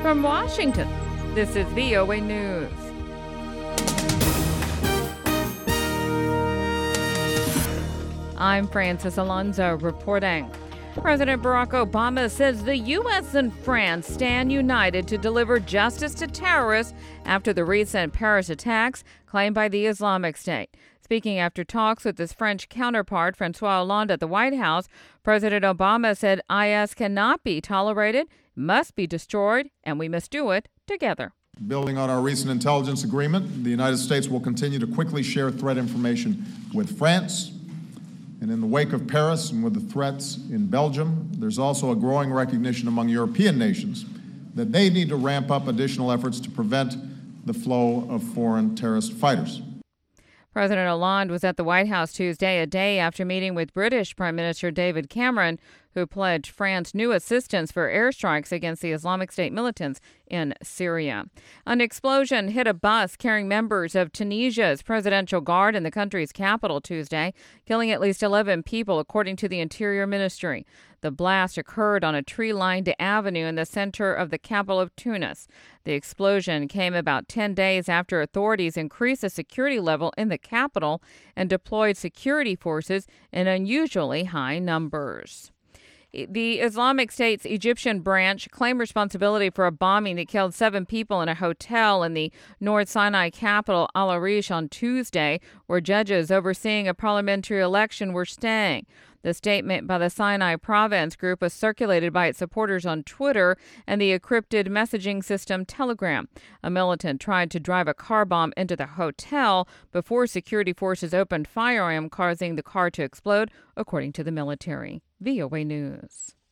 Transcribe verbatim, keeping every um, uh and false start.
From Washington, this is V O A News. I'm Francis Alonso reporting. President Barack Obama says the U S and France stand united to deliver justice to terrorists after the recent Paris attacks claimed by the Islamic State. Speaking after talks with his French counterpart, Francois Hollande, at the White House, President Obama said I S cannot be tolerated, must be destroyed, and we must do it together. Building on our recent intelligence agreement, the United States will continue to quickly share threat information with France. And in the wake of Paris and with the threats in Belgium, there's also a growing recognition among European nations that they need to ramp up additional efforts to prevent the flow of foreign terrorist fighters. President Hollande was at the White House Tuesday, a day after meeting with British Prime Minister David Cameron, who pledged France new assistance for airstrikes against the Islamic State militants in Syria. An explosion hit a bus carrying members of Tunisia's presidential guard in the country's capital Tuesday, killing at least eleven people, according to the Interior Ministry. The blast occurred on a tree-lined avenue in the center of the capital of Tunis. The explosion came about ten days after authorities increased the security level in the capital and deployed security forces in unusually high numbers. The Islamic State's Egyptian branch claimed responsibility for a bombing that killed seven people in a hotel in the North Sinai capital, Al Arish, on Tuesday, where judges overseeing a parliamentary election were staying. The statement by the Sinai Province Group was circulated by its supporters on Twitter and the encrypted messaging system Telegram. A militant tried to drive a car bomb into the hotel before security forces opened fire on him, causing the car to explode, according to the military. V O A News.